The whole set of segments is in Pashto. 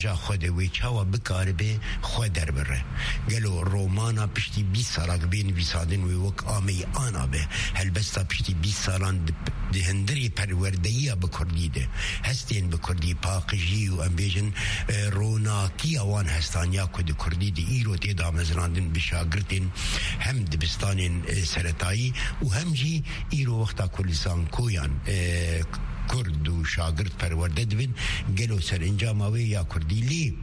جا خود وی چاوا بکار به خود در بره گلو رومانا پشتی 20 سالا بین ویسادن وی وک آمی آنا به هلبستا پشتی 20 سالان دهندری پروردهی بکردی ده هستین بکردی پاقجی و امبیجن روناکی اوان هستان یا کد کردی ده ایرو تیدا مزراندن بشاگرتین هم دبستان سرطایی و هم جی ایرو وقتا کلسان کویان کرد و شاگرد پرورده دوین گلو سر انجاماوی یا کردی لی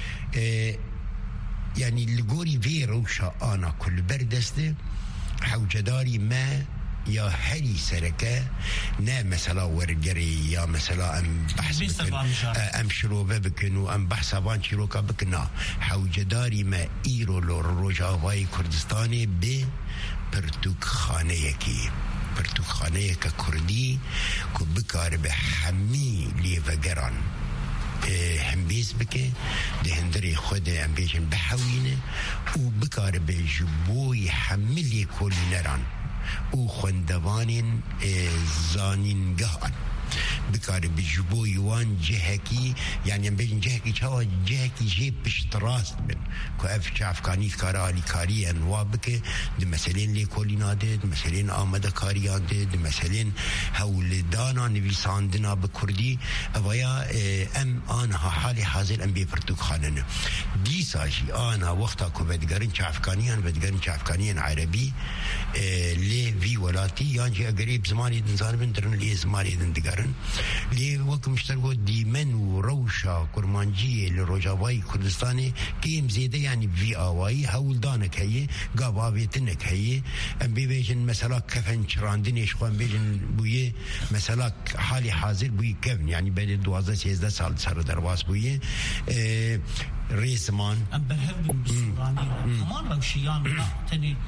یعنی لگوری وی روشا آنا کل بردسته حوجداری ما یا هری سرکه نه مثلا ورگری یا مثلا ام بحث بکن ام شروبه بکن و ام بحثابان چیروکا بکن حوجداری ما ایرو لور روجاوای کردستانی به پرتوک خانه یکی پرتوخانه که کردی که بکار به همی لیوگران هم بیز بکه دهندری خود هم بیشن بحوینه و بکار به جبوی همی کلینران و خندوان زانینگهان بکار به جبوی وان جهکی یعنی بیشن جهکی چاوا جهکی جه پشت راست بن که اف چافکانی کارا علی کاری انواب که ده مثلین لی کولیناده ده مثلین آمده کاریانده ده مثلین هولدانا نویساندنا بکردی اویا ام آنها حال حاضر ام بی پرتوک خاننه دی ساشی آنها وقتا که بدگرین چافکانیان عربی لی وی ولاتی یعنی اگریب زمانی دنزان بن درن لی زمانی دندگرن لی وقت مشترگو دیمن و روشا کرمانجی لروجاوای کردستانی که ام زیده یعنی وی آوایی هولدانک هیه گاواویتنک هیه ام بیجن مثلا کفن چراندنش خوان بیجن بویه مثلا حالی حاضر بویه کفن یعنی بین 12-13 سال سر درواز بویه ریسمان ام برهب بسورانی همان روشیان تنی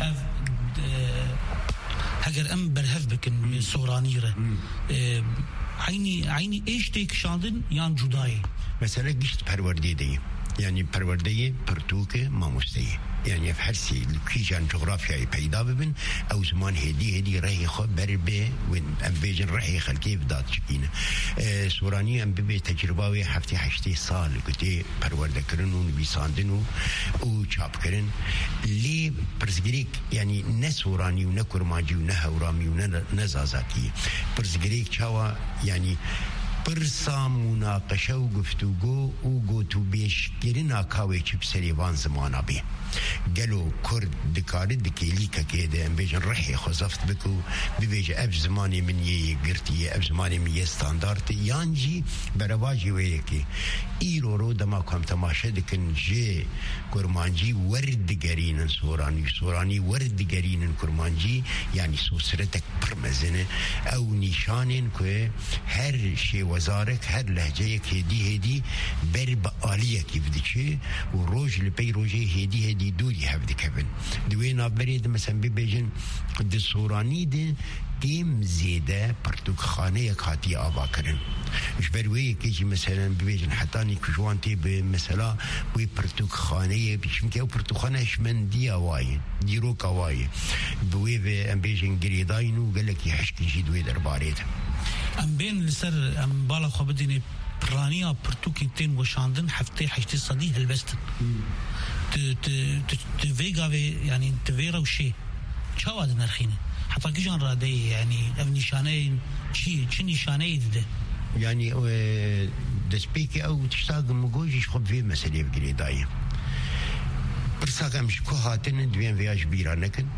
اگر ام برهف بکن سورانی را عینی ایش تیک شاندن یان جدایی مثلا گشت پرورده دی یعنی پرورده پرتوک ماموسته یعنی هر سی کیجان جغرافیایی پیدا ببین او زمان هدی رای خود بر به و ام بیجن رای خلقی بداد چکینه سورانی ام به تجربه 7-8 سال گتی پرورده کردن و نویساندن و چاپ کردن لی پرزگریک یعنی نه سورانی و نه کرمانجی و نه هورامی و نه زازاکی پرزگریک چاوا یعنی پرسا مناقشه و گفتگو و گوتو بیشگیرین آکاوی چپ سریوان زمانا بی گلو کرد دکاری دکیلی که که ده بیجن رحی خوزفت بکو بیجن اف زمانی من یه گرتی اف زمانی من یه ستاندارت یانجی برواجی ویه که ایرو رو دما کم تماشه دکن جه کرمانجی وردگرین سورانی وردگرین کرمانجی یعنی سوسرتک پرمزنه او نشانین که هر شی وزارک هر لهجه که هدی بر با آلیه که بدیچه و روز لپی روزه هدی دوری هفته کبن دوی نابرید مثلا بیجن ده سورانی ده دیم زیده پرتوک خانه یک حاتی آبا کرن اش بروی که مثلا بیجن حتی نیکشوانتی به مثلا بوی پرتوک خانه بیشم که او پرتوک خانه اشمندی آوائی دیروک آوائی بوی به ام بیجن گریداینو گلکی حشکنشی دوی در بارید ام بین لسر ام بالا خوابدینی پرانیا پرتوکی تین وشاندن 7-8 صدی هلبستن تفيقاوي يعني تفيرا وشي شو هذا نرخينه حتى كيجان رادي يعني نشانين شي نشانين ده يعني دسبيكي او تشتاق مجوجيش خب في مسألة بقولي دايم برساق مش كهاتن دوين فياج بيرانكن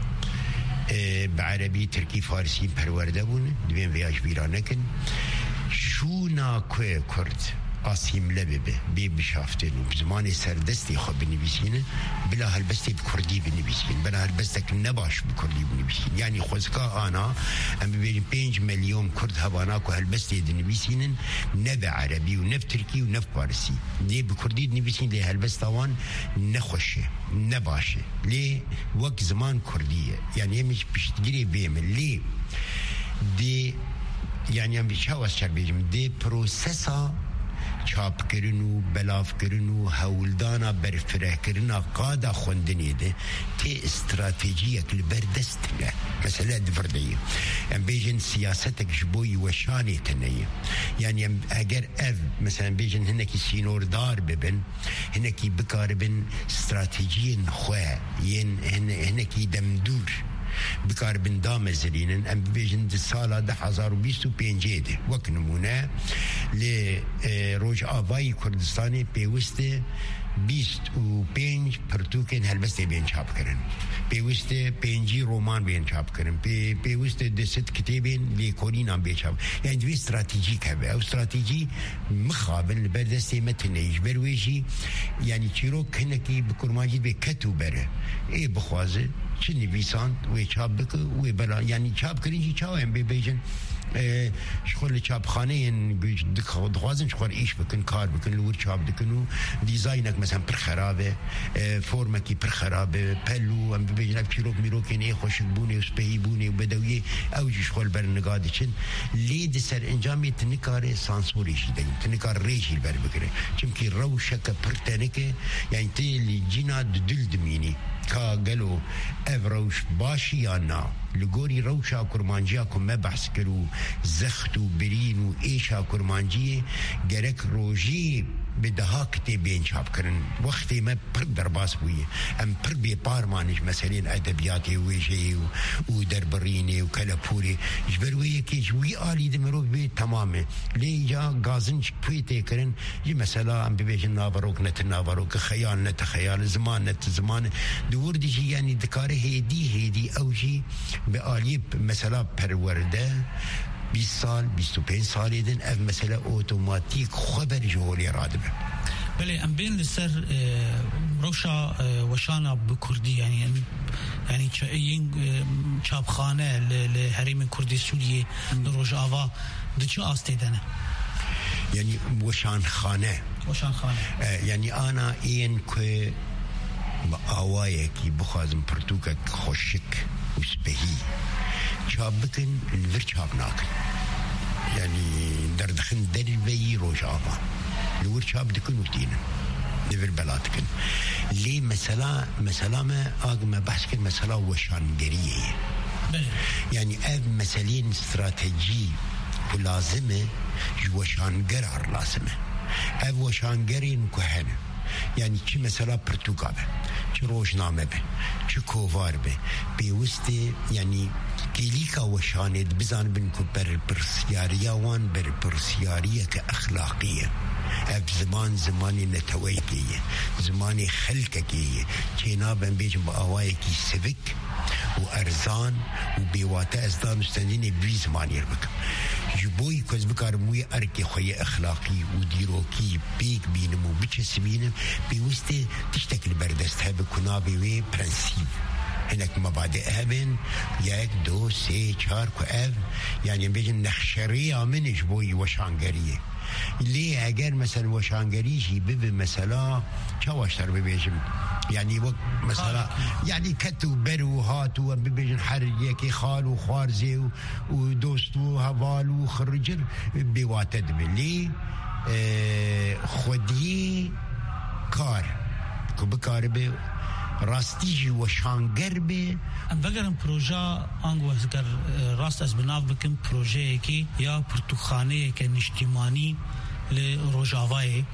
بعربي تركي فارسي پروردهون دوين فياج بيرانكن شو ناكوه كرد آسیم لبه بی بشافتن و زمان سردستی خواب بنویسینه بلا هلبستی بکردی بنویسین بلا هلبستک نباش بکردی بنویسین یعنی خوزکا آنا ام ببینیم 5 میلیون کرد هوانا که هلبستی بنویسینن نب عربی و نب ترکی و نب فارسی دی بکردی بنویسین لی هلبست آوان نخوشه نباشه لی وقت زمان کردیه یعنی همیش پشتگیری بیمه لی دی یعنی هم بیچه هواز چر بیجم دی پروسسا چاپ کرنو بلاف کرنو هولدانا برفره کرنا قادا خوندنی ده تی استراتیجی اکل بردست نه مسألة دفردية يعني بيجن سياستك جبوي وشاني تنية يعني أجر مثلا بيجن هناك سينور دار ببن هناك بكاربن استراتيجيين خوا هناك دمدور بكاربن دام زلينن ام بيجن سالا 2025 وقت نمونه لروج آوای کردستانی پیوسته 25 پرتوکن هلبسته بین چاپ کرن پیوسته 5 رمان بین چاپ کرن پیوسته 10 کتابین لیکولین هم بین چاپ یعنی دوی استراتیجیک هبه او استراتیجی مخابن بردسته متنیج برویجی یعنی چیرو کنکی بکرماجید به کتو بره ای بخوازه چه نویسان و چاپ بکه و بلا یعنی چاپ کرنجی چاو هم بیجن شغل چاپخانه این دخوازن شغل ایش بکن کار بکن لور چاپ دکنو دیزاینک مثلا پر خرابه فرمکی پر خرابه پلو هم بیجن اب چیروک میروکن ای خوشک بونه و سپهی بونه و بدویه اوجی شغل بر نگاده چن لید سر انجامی تنکار سانسوریشی دهیم تنکار ریشی بر بکره چمکی روشک پر تنکه یعنی تیلی جینا دل دمینی کا گلو افروش باشی یا نا لگوری روشا کرمانجیا کو ما بحث کرو زخت و برین و ایشا کرمانجیه گرک روژی به دها کتابین چاپ کرن وقتی ما پر درباس بویه ام پر بی پارمانش مثلا ادبیاتی ویجی و دربرینی و کلپوری جبرویه که جوی آلی دمرو بی تمامه لیجا گازنج پویته کرن جی مثلا ام بیجن ناوروک نت ناوروک خیال نت خیال زمان نت زمان دور دیجی یعنی دکاره هیدی اوجی به آلی مثلا پرورده 20 سال 25 سال ایدن اف مثلا اوتوماتیک خبر جوهری رادبه بله ام بین لسر روشا وشانا بكردي يعني چاپخانه لحریم کردی سوریه روجاوا دچ آستیدنه يعني وشان خانه يعني انا این که آوایه کی بخوازم پرتوکک خوشک و سپهی چاب بکن الور چاب ناکن يعني دردخن دربي روجاوا لور چاب دکن و دینن نور بلاتکن ليه مثلا ما آقا بحث كن مثلا وشانگرية يعني اف مثلين استراتيجي ولازمه وشانگر لازمه اف وشانگرين كهنه يعني چی مثلا پرتوگابه چی روشنامه به چی کووار به بیوسته يعني كيليكا وشاند بزان بنكو برسيارية وان برسيارية كأخلاقية اف زماني نتويكية زماني خلقكية چينا بن بيجن بآوايكي سيفيك وارزان وبيواتا ازدان مستندين بي زماني ربك جبوي كوز بكارموية اركي خوية اخلاقي وديروكي بيك بينمو بيچس بينم بيوستي تشتكل بردست هبه كنابي وي برنسيب هناك مبادئ هبن 1 2 3 4 كأف يعني بيجن نخشرية من جبوي وشانگرية ليه اگر مثلا وشانگريشي ببه مثلا چواشتر ببيجم يعني وقت مثلا يعني كتو برو هاتو ببيجن حريكي خال وخارزي ودوستو هوال وخرجر بواتد بلي خودي كار كبكار به راستیجی و شانگر به بگرم پروژه آنگو اگر راست از بناو بکن پروژه کی یا پرتوخانه که نشتیمانی لروجاوای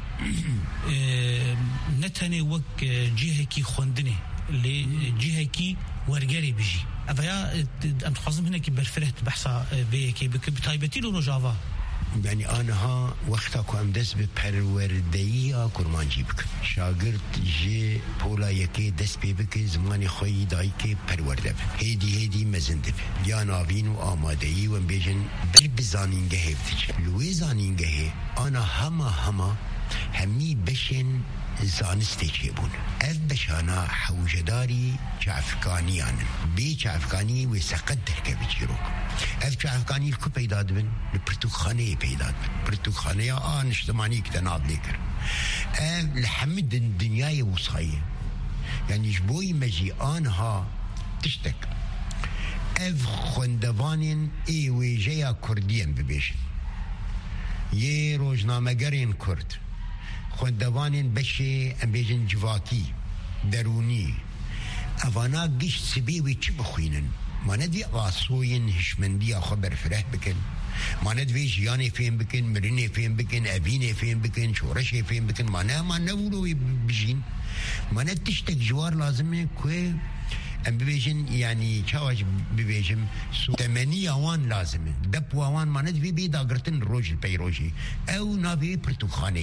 نتنه وک جهه کی خوندنه لجهه کی ورگری بجی اویا ام تخوازم هنه کی برفرهت بحثا به کی بتایبتی لروجاوا يعني أنا وقتا كم دست بپروردهی کرمانجی بکن شاگرد جه پولا یکی دست بکن زمانی خوی دایی که پرورده بکن هیدی مزنده بکن یا ناوین و آمادهی و بیجن بر بزانینگه هفتش لوی زانینگه آنا همی بشن زانسته چه بون اف بشانا حوجداری چافکانیان بی چافکانی و سقد درکه بچیروک اف چافکانی الکو پیدا دبن لپرتوخانه پیدا دبن پرتوخانه یا اجتماعی که دناب لیکر اف لحمد الدنیای وصایه یعنی جبوی مجی آنها تشتک اف خوندوانین ای ویجه کردین ببیشن یه روزنامه‌گرین کرد خوندوانین بشه ام بیجن جواکی درونی اوانا گشت سبیوی چی بخوینن ما ندوی آسوین هشمندی خبر فرح بکن، ما ندوی جیانی فهم بکن، مرینی فهم بکن، اوینی فهم بکن، شورشی فهم بکن، ما نولوی بجین، ما ندتشتک جوار لازمه که ام ببیجن یعنی چاوش ببیجم تمنی آوان لازمه دب آوان ما ندوی بیدا گرتن روج پی روجی او ناوی پرتوخانه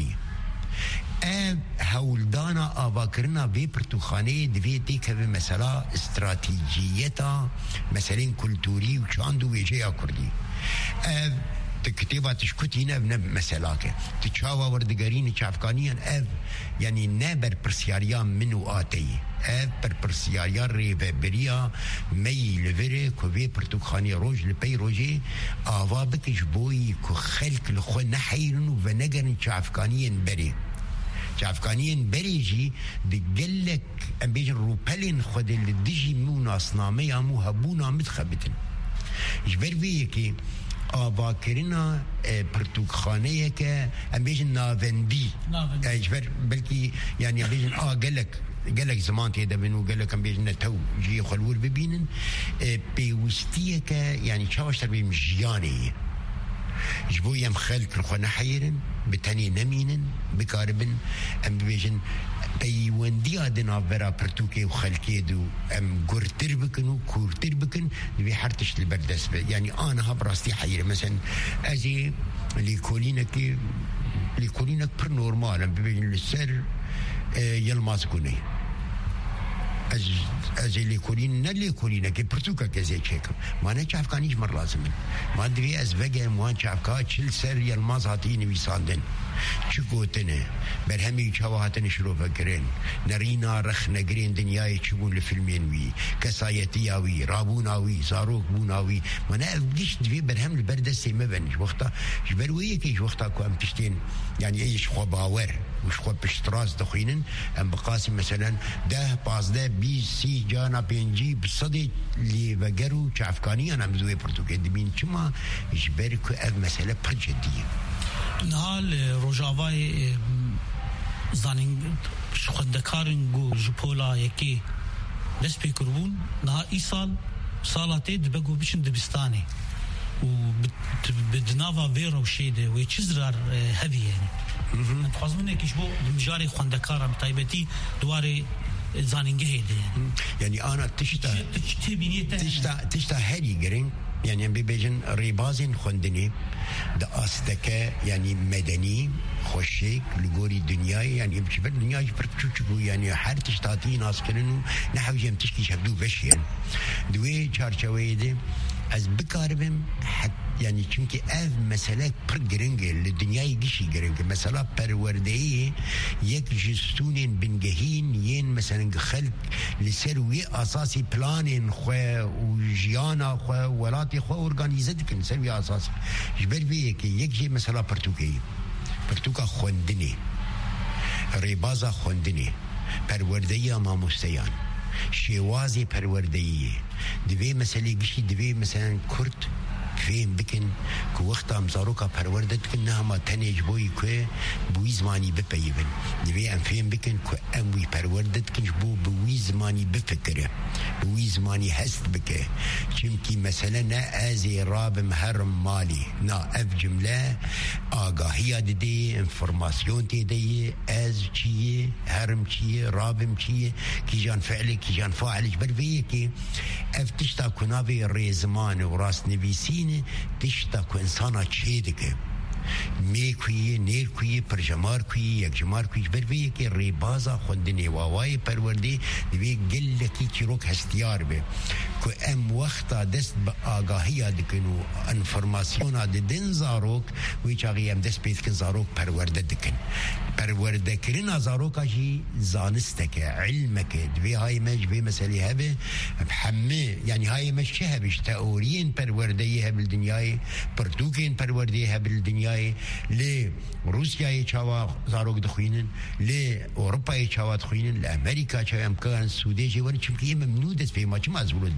هولدانا آواکرنا بی پرتوخانه دوی دیکه به مثلا استراتیجیتا مثلا کلتوری و چاندو ویجه کردی كتاباتش كتينة مثلا تشاوا وردقارين تشافكانيان يعني نابر برسياريان منو آتي بر برسياريان ريفا بريا مي لفري كوفي برتوخاني روج لبي روجي آوا بكش بوي كو خلق لخو نحيرن ونقرن تشافكانيان بري تشافكانيان بري جي دقلك ام بيجن روبالين خود اللي ديجي مو ناسنامي امو هبونا متخبتن جبر بيكي آبا کرینا پرتوخانه که ام بیشن ناوندی اجبر بلکی یعنی بیشن گلک زمان تیده بینو گلک ام بیشن نتو جی خلور ببینن پیوستیه که یعنی چاوشتر بیم جیانه جبو یم خلق رخو نحیرن بتنی نمینن بکاربن ام بیشن پیوندی آدنا برا پرتوکه و خلقه دو ام گرتر بکن و کورتر بکن دوی حرتش لبردست به یعنی آنها براستی حیره مثلا ازی لیکولینک پر نورمال ام ببین لسر یلماز کنه از لیکولین نه لیکولینه که پرتوکه که زی چکم ما نه چافکانیش مر لازمه ما دوی از وگه موان چافکا چل سر یلماز هاتی نویساندن چه گوتنه بر همی چواهاتن شروع فکرین نرینا رخ نگرین دنیای چبون لفیلمین وی کسایتی آوی رابون آوی زاروک بون آوی ما نه افدیش دوی بر هم لبردستی مبنش وقتا جبرویه که وقتا که ام تشتین یعنی ایش خواه باور وش خواه پشتراز دخوینن ام بقاسم مثلا 10 15 20 30 جانا پینجی بصدی لی وگرو چافکانی انا مزوی پرتوکه دبین چما جبر که اف مسئله پر جدیه نهال روجاوای زانین خودکارن گو جپولا یکی دست پی کربون نها ای سالاتی دبگو بشن دبستانی و بدناوا ویرو شیده و چیزرار هبی یعنی من تخوازمونه کش بو مجاری خودکارم تایبتی دواره زانینگه هیده یعنی آنا تشتا هری گرین يعني بيجن ريبازين خندني دا أصدقاء يعني مدني خوشيك لغوري دنياي يعني بشبه دنياي برتشوشكو يعني حارتش تعطي ناس كننو نحو جيم تشكي شكدو بشيان دوي چارچوه ده از بكاربم حتى يعني چونكي اف مسألة پر گرنگه لدنياي گشي گرنگه مسألة پروردهي يك جستونين بنگهين ين مثلا خلق لسروي اساسي بلانين خواه وجيانا خواه ولاتي خواه ارگانيزه دكن سروي اساسي جبر بيه كي يك جي مسألة پرتوكا خوندني ريبازا خوندني پروردهي ما مستيان شوازي پروردهي دوی مسئله گشی دوی مثلا کرد فهم بکن که وقتا مزاروکا پروردت کن نه ما تنیج بوی که بوی زمانی بپیون دوی ام فهم بکن که ام وی پروردت کنش بوی زمانی بفکره بوی زمانی هست بکه چمکی مثلا نه ازی رابم هرم مالی نه اف جمله آگاهی دیده انفرماسیون دیده از چیه هرم چیه رابم چیه کی جان فعلی کی جان فاعلش برویه که اف تشتا کناوی ریزمان و راست نویسین تشتا که انسانا چه دکه می کویه نیر کویه پرجمار کویه یک جمار کویه برویه که ریبازا خوندنی واوای پرورده دوی گلکی چیروک هستیار به که ام وقتا دست با آگاهی دکن و انفرماسیون دن زاروک وی چاقی ام دست بید کن زاروک پرورده دکن پرورده کرن زاروکا جی زانسته علمك دوی های مجبه مسئله هبه بحمه یعنی های مش چه هبش تئورین پرورده هب الدنیای پرتوکین پرورده هب الدنیای لی روسیای چاوا زاروک دخوینن لی اروپای چاوا دخوینن لی امریکا چاوا امکان سوده جوان چمکی ممنوع دست به ما چه مزبولت به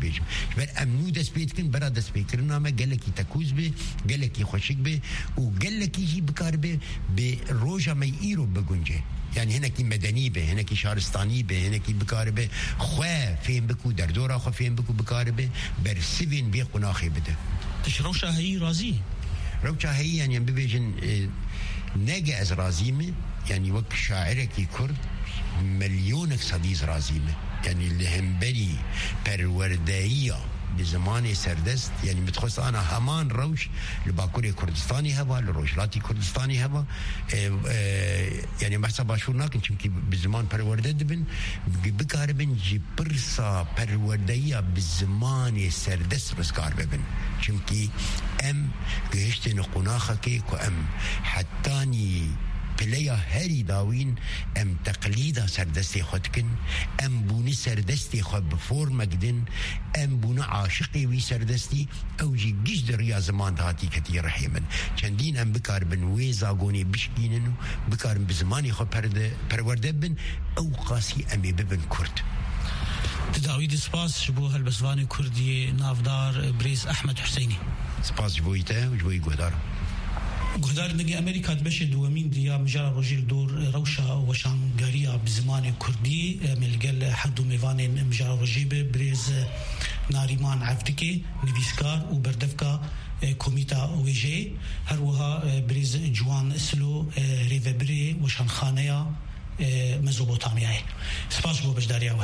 بيجم بر امنو دس بيتكن برا دس بيكرنا ما قال لك تكوز به قال لك يخشك به وقال لك يجي بكار به بروجا ما ييرو بجنجه يعني هناك مدني به هناك شهرستاني به هناك بكار به خوا فين بكو دردورا خوا فين بكو بكار به بر سيفين بي قناخي بده تشروشا هي رازي روشا هي يعني بيجن ناجي از رازيمه يعني وك شاعرك كرد مليونك صديز رازيمه يعني اللي هم بري پروردهية بزمان سردست يعني متخص أنا همان روش لباكوري كردستاني هوا لروجلاتي كردستاني هوا يعني بحثا باشور ناكن چونكي بزمان پرورده دبن بكار بن جي برسا پروردهية بزمان سردست بسكار ببن چونكي ام گهشتن قناخه كي كو ام حتاني پلیا هری داوین ام تقلیدا سردستی خود کن ام بونی سردستی خود بفور مگدن ام بونه عاشقی وی سردستی او جی گیش در ریا زمان دهاتی کتی رحیمن چندین ام بکار بن وی زاگونی بشکینن و بکار بزمانی خود پرورده بن او قاسی امی ببن کرد تداوید سپاس جبو هالبسوانی کردی نافدار بريز احمد حسيني سپاس جبویته و جبوی گهدار گهدار نگی امریکا دبش دوامین دیا مجرى روجيل دور روشا وشانغاريا بزمان كردي ملقل حدو ميوان مجرى روجيبه بريز ناريمان عفتكي نفيسكار وبردفكا كوميتا ويجي هروها بريز جوان اسلو ريفبري وشانخانيا مزوبوتاميا سپاس بو بجدارياوه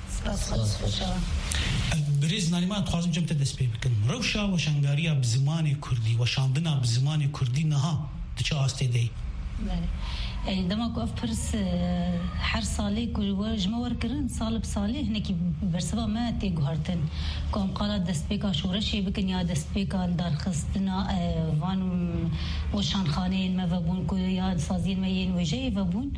بريز ناريمان خوازم جمت دسبي بكن روشا وشانغاريا بزمان كردي وشاندنا بزمان كردي نها تشا استدي يعني دما كو افرس هر سالي كل وجمور كرن سال بسالي هناك برسبا ما تيغهرتن كوم قال دسبيكا شورشي بكن يا دسبيكا دار خستنا وان وشان خانين ما فبون كل يا سازين مين وجاي فبون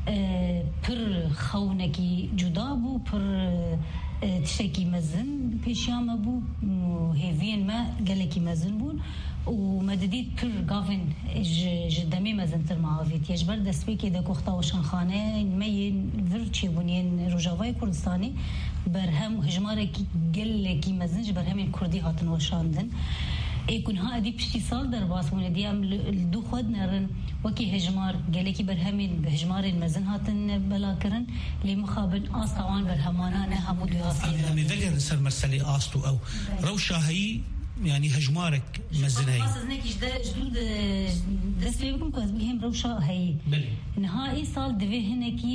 پر خونکی جدا بو پر تشکی مزن پیشیام بو هیوین ما گلکی مزن بون و مددید پر گاون جدمی مزن تر معاویت یجبر دستی که دکوختا و شانخانه مین ورچی بونین روجاوای کردستانی برهم هجماره کی گلکی مزن برهم کردی هاتن و شاندن يكون هادي بشتي صال درباس من ديام الدو خود نرن وكي هجمار قالكي برهمين بهجمار المزن هاتن بلاكرن لمخابن آستوان برهمانا نهمو دواسين يعني ذكر نسر مرسلي آستو أو روشا هي يعني هجمارك مزنهي أصلاً جدود دسبي بكم كاز بهم روشا هي نهائي صال دوه هنكي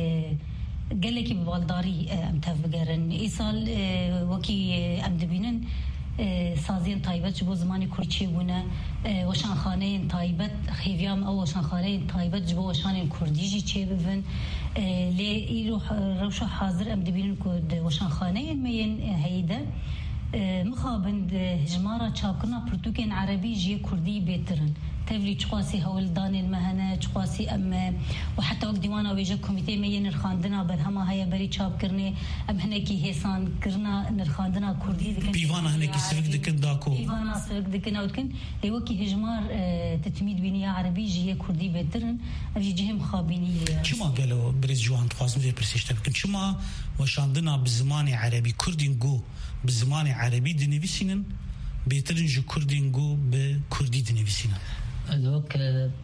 قالكي ببالداري امتاف بقرن إيصال وكي امدبينن سازين تايبت جبو زماني كردشي بونا وشان خانين تايبت خيفيام او وشان خانين تايبت جبو وشان كرديجي تشي بفن لي يروح روشا حاضر ام دبين كود وشان خانين مين هيدا مخابند هجمارة تشاكرنا برتوكين عربي جي كردي بيترن تفلي تقاسي هول دان المهنة تقاسي أم وحتى وقت ديوانا ويجا كوميتي مين الخاندنا برهما هيا بري تشاب كرني أم هناكي هيسان كرنا نرخاندنا كردي بيوانا هناكي سفك دكن داكو بيوانا سفك دكن أودكن ليوكي هجمار تتميد بينيا عربي جي كردي بيترن أبي جهم خابيني شو ما قالوا بريز جوان تقاسم في برسيش تبكن شو ما وشاندنا بالزمان عربي كردي نقو بالزمان عربي دنيفيسينن بيترن جو كردي نقو بكردي دنيفيسينن الوك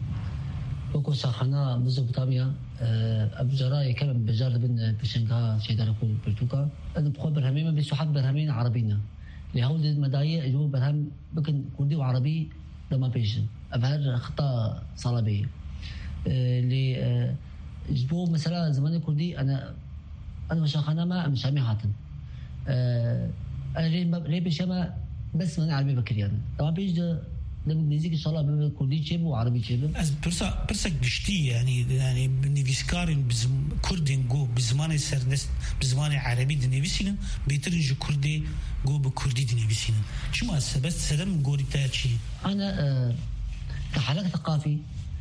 وكو ساخنا مزوبوتاميا أبجراي كم بجار بن بشنغها شيدار يقول برتوكا أنا بخبر برهمين بس واحد برهمين عربينا لهول المداية جو برهم بكن كردي وعربي لما بيجن أبهر خطأ صلابي اللي جبوا مثلا زمان كردي أنا وشاخنا ما مش عمي هاتن أنا ليه بيشما بس من عربي بكريان طبعا بيجي بالانجليزي ان شاء الله كردي شيء وعربي شيء برسا قشتي يعني نيفيسكارين كردين جو بزمان سردست بزمان عربي دنيفيسين بيترجو كردي جو بكردي دنيفيسين شو ما بس سلام قولي تاعي انا كحلقه ثقافي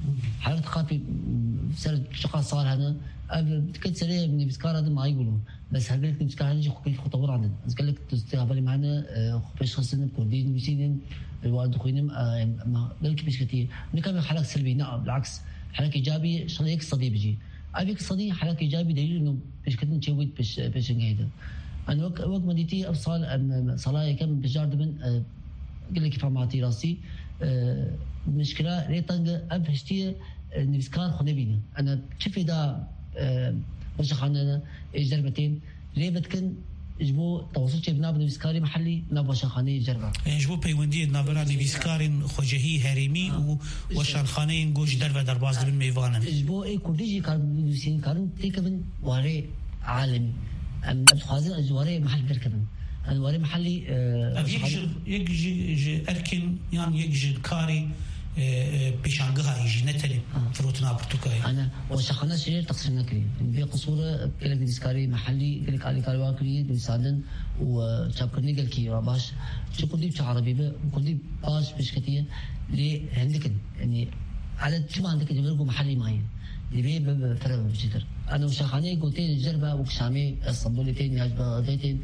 سر شقا صار هنا كنت سريع من نيفيسكار هذا ما يقولوا بس هقول لك نيفيسكار هذا خطوات عندنا بس قال لك تستقبلي معنا باش خصنا كردي دنيفيسين الوالد خوينم ما قالك بيش كتير نكمل حلقة سلبي نعم بالعكس حلقة إيجابي شغلة اقتصادية بيجي أبي اقتصادي حلقة إيجابي دليل إنه بيش كتير نشوي بيش نجيده أنا وقت مديتي أبصال صلاة كم بجارد من قل لك فهماتي راسي مشكلة ريتنج أبهشتي نفسكار خنبينا أنا شوف إذا وش خاننا جربتين ريبتكن جبو تواصل شيء بناب نفسكاري محلي نبغى خانة جربة جبو بيوندي نبرة نفسكارين خجهي هرمي وشان خانة نجوش درب درباز دبن ميوانا جبو إيه كرديجي كارن نفسين كارن تكبن واري عالمي أم أبخازن أجواري محل بركبن الواري محلي يجي أركن يعني يجي كاري بيشانغها يجي نتلي فروتنا برتقاي أنا وشخنا شيء تقصينا كريم في قصورة كلك ديسكاري محلي كلك على كاروا كريم بيساعدن وشابكني قال كي باش شو كردي عربي كردي باش مش كتير ليه عندك يعني على شو ما عندك يبغوا محلي معين اللي بيه فرق بجدر أنا وشخاني قلتين الجربة وكشامي الصبولتين ياجبتين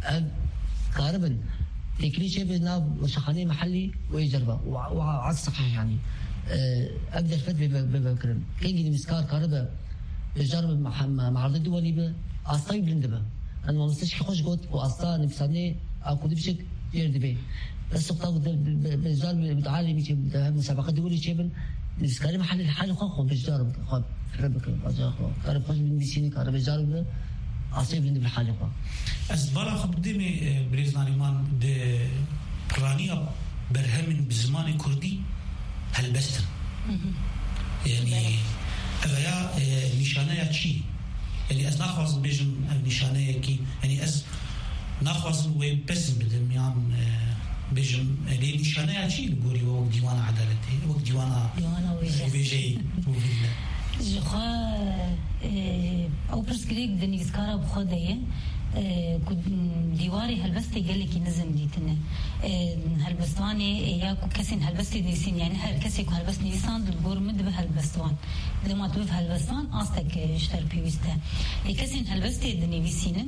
كاربن تكلي شيء بناب وشخاني محلي ويجربه وعاد صحيح يعني اقدر فد بفكر كيجي مسكار كهرباء بجرب مع عرض الدولي به اصاي بلندبه انا ما مستشفى خوش قلت واصلا نفساني اكو بشك يرد به بس وقت بجرب متعالي بيجي مسابقه دولي شيء مسكار محل الحال خو بجرب خو ربك كهرباء خوش من بيسيني كهرباء بجرب عصيب عندي بالحالقة. أسبارة خبرتني بريزنانيمان د برانيا برهمن بزمان كردي هالبستن. يعني أغيا نشانة شيء. يعني أز نخواص بيجن نشانة كي يعني أز نخواص وبسم بدم يعني بيجن اللي نشانة شيء الجوري وقت ديوان عدالته وقت ديوان وبيجي وفيلا. جخا أو بس كريك دني ذكره بخديه كود ديواري هالبستي قال لك ينزم ديتنا هالبستواني ياكو كسين هالبستي ديسين يعني هالكسي كو هالبست نيسان دبور مد بهالبستوان لما تبف هالبستوان أصلك اشتر بيوسته كسين هالبستي دني بيسينن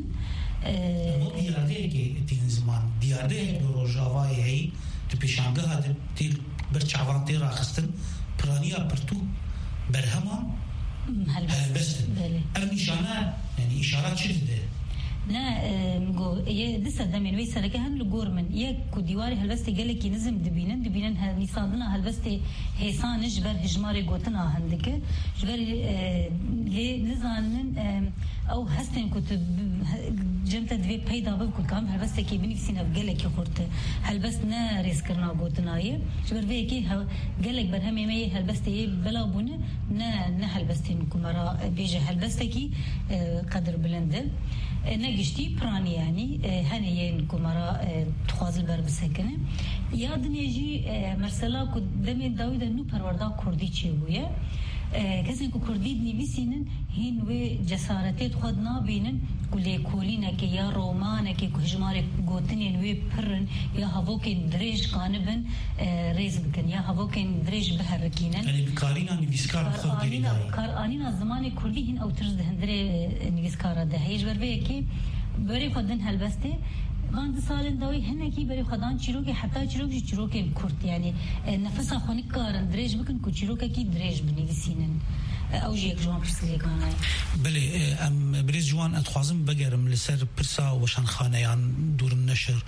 ديارده تنزمان ديارده روجاواي هي تبيشانغها تيل برشعوان تيرا خستن برانيا برتو برهما هالبست النشانة يعني إشارات شدة لا مجو لسه ده من ويسا لكن هالجور من ياكو ديواري هالبست جالك ينزم دبينن هالنصادنا هالبست هيسان جبر هجماري قوتنا هندك جبر ليه نزانن أو هستن كنت جمت دوي بيدا بكل كام هالبست كي بني سينا بجالك يخورت هالبست نا ريسكرنا قوتنايه جبر فيكي جالك برهمي مي هالبست بلا بونه نا هالبست نكمرا بيجي هالبست كي قدر بلندل نجشتي براني يعني هنيين كمرا تخاذ البر بسكنه يادن يجي مرسلا قدام داوود انه پروردا كردي چيبويه كسن کو كردي نيبسينن هين و جسارتي خود نابينن كلي كولينا كي يا رومانا كي هجمار غوتنين و پرن يا هوكن دريج قانبن ريز بكن يا هوكن دريج بهركينن يعني بكارينا نيفسكار خود جرينا كارانينا زمان كردي هن او ترز هندري نيفسكار ده هيج بربيكي بري خدن هالبسته باند سالن داوي هنكي بري خدان چيروكي حتى چيروكي كرت يعني نفسها خوني كارن دريج بكن كو چيروكا كي دريج بنيسينن او جيك جوان برسلي كاناي بلي ام بريز جوان اتخوازم بقرم لسر برسا وشان خانيان دور النشر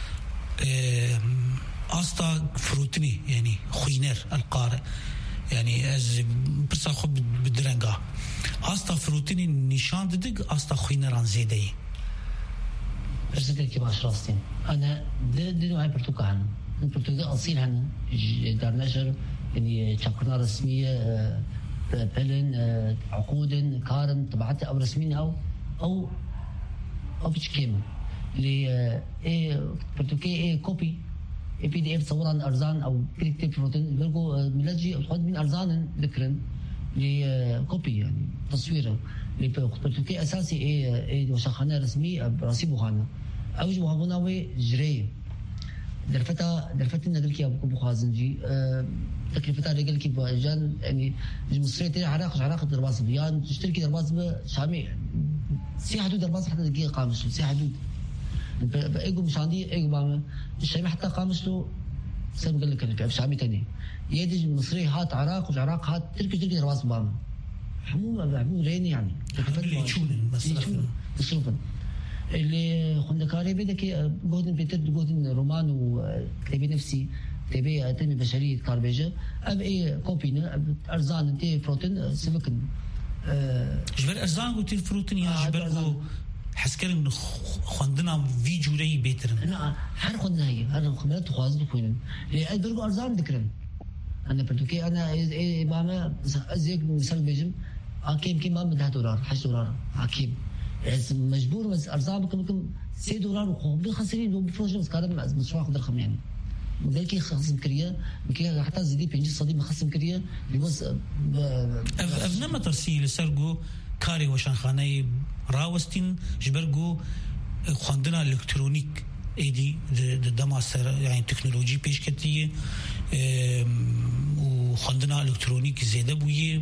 استا فروتني يعني خوينر القارئ يعني از برسا خو بدرنگا استا فروتني نشان ددق استا خوينران زيدي أرسلت لك باش راستين أنا ده نوعي برتقال البرتقال أصيل هن دار نشر يعني شابكنا رسمية بلن عقود كارن طبعات أو رسمين أو فيش كيما اللي برتقال كوبي PDF تصور عن أرزان أو كتير بروتين بلقوا ملاجي أخذ من أرزان ذكرن لكوبي يعني تصويره اللي برتقال أساسي وشخانة رسمي براسي بوخانة أوج وهابونا وجري درفتا نقل كي أبوكو بخازنجي تكلفتها رجل كي بجان يعني المصرية تري عراق درباس بيان تشتركي درباس بشامي سي حدود درباس حتى دقيقة قامش سي حدود إيجو مشاندي إيجو بام الشامي حتى قامش له سبب قال لك في شامي تاني يدج المصري هات عراق وعراق هات تركي درباس بام حمو ريني يعني يشونن بس يشونن اللي خندكاري بدك جهد بيتر جهد رومان وكتابي نفسي كتابي تنمية بشرية كاربيجة أب إيه كوبينا أرزان أنتي فروتين سبكن جبر أرزان قلت الفروتين يا جبر حسكرن خندنا في جوري بيترن لا هر خندنا هي هر خدمات خوازن كوينن لأن برجو أرزان ذكرن أنا برتوكي أنا إيه بامه زيك مثال بيجم عكيم كم ما بدها دولار $10 عكيم مجبور بس أرزان بكم $6 وخوب خسرين وبفروجة بس كلام مشروع قدر خم يعني وذلك خصم كريه بكي حتى زدي بينجي صدي ما خصم كريه بس أفنما ترسيل سرقو كاري وشان خاني راوستين جبرقو خواندنا الكترونيك ايدي دماستر يعني تكنولوجي بيش كتية وخواندنا الكترونيك زيادة بويه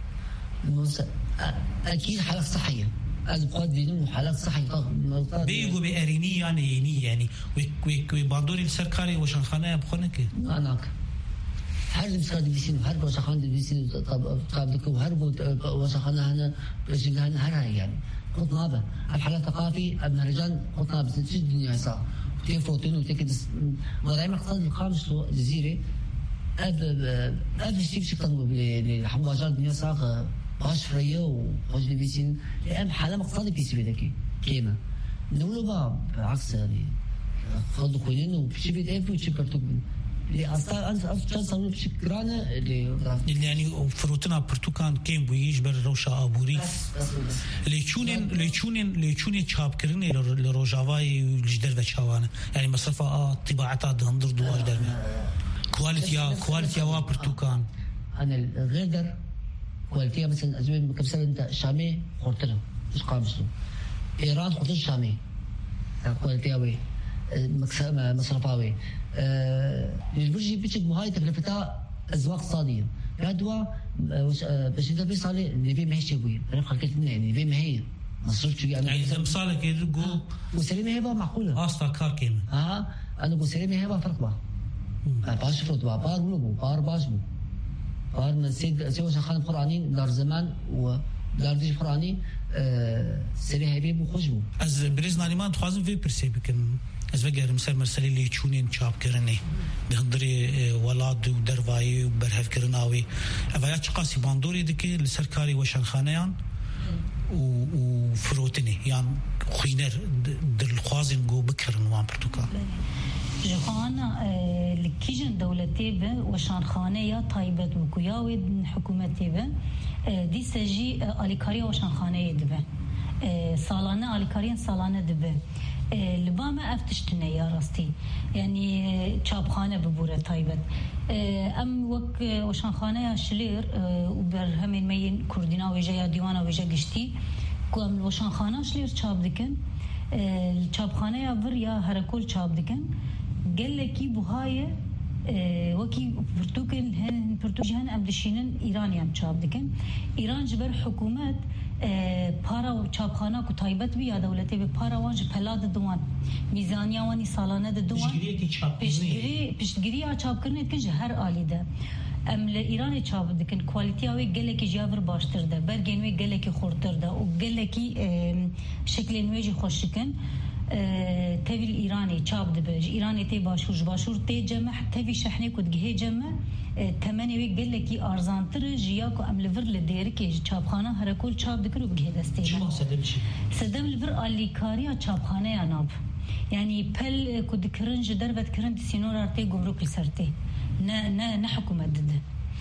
اكيد حالة صحية القاد دينو حالات صحية بيجو بأريني يعني وباندوري السركاري وشان خانه بخونك اناك هر مسكاد بيسين هر وشخان بيسين طابدك وهر وشخانه هنا بشجعنا هر يعني قط نابه الحالات ثقافي المهرجان قط نابه في الدنيا صار تيفوتين وتكد وضعي اقتصاد الخامس الجزيره هذا الشيء شكله للحواجات الدنيا صار باش فريه ووجد بيسين لأن حالة مقصادي بيسي بدكي كيما نقوله بقى عكس يعني خلطوا كوينين وبشي بيت ايفو وشي برتوك اللي أصلا كان صاروا بشي كرانة اللي يعني فروتنا برتوكان كيم بويش بر روشا أبوري ليشونين شاب كرني لروجافاي الجدر وشاوانا يعني مصرفة طباعتها دهندر دواج درنا كواليتيا وبرتوكان أنا غير در كواليتيا مثلا أزوين كمثال أنت شامي خورتنا إيش قامشلو إيران خورتنا شامي كواليتيا وي مصرفها وي البرجي بيشك بهاي تكلفتها أزواج اقتصادية هادوا باش أنت بيص عليه نبي ما هيش يبوي أنا خلقتنا يعني نبي ما هي مصرف شو يعني إذا مصالك يرجو وسليمة هي بقى معقولة أصلا كار كيم أنا بسليمة هي بقى فرق بقى باش فرق بقى بار بلو بار باش بو بار من سوى شخان قرآنين دار زمان ودار ديش قرآني سليمة هي بيبو خوش بو از بريزنا لمان تخازم في برسيب كن از بقى مثلا مرسلي اللي يشونين شاب كرني بهندري ولاد ودرواي وبرهف كرناوي أفايات قاسي باندوري دكي لسركاري وشان خانيان وفروتني يعني خينر در الخوازن جو بكرن وان برتوكا جهانا لكيجن دولتي به وشان خانه یا طيبت وكياوي حكومتي به دي سجي اليكاريا وشان خانه دبه سالانه اليكاريان سالانه دبه لبامه افتشتنه يا راستي يعني چابخانه ببوره طيبت ام وك وشان خانه شلير وبرهمين مين كردينا ويجا يا ديوانا ويجا قشتي كم وشان خانه شلير چاب دكن الچابخانه یا ور یا هرکول چاب دکن گلکی بوهای وکی پرتوکن هن پرتوجهن امدشینن ایرانیان چاب دکن ایران جبر حکومت پارا و چابخانه کو تایبت بی دولتی به پارا وانج پلاد دوان میزانیا وانی سالانه دوان پشتگیری چاب کرنه کنج هر آلی ده ام لإيران چاب دکن کوالیتیاوی گلکی جاور باشتر ده برگنوی گلکی خورتر ده و گلکی شکل نویجی خوشکن تبي الإيراني چاب دبج إيراني تي باشور تي جمع تبي شحنة كود جه جمع تمني ويقول لك أرزان تر جياكو أم لفر لديرك چاب خانة هركول چاب دكرو بجه دستي شو سدم لفر اللي كاريا چاب خانة أناب يعني بل كود كرنج دربت كرنج سينور أرتي جمرك لسرتي نا حكومة ضده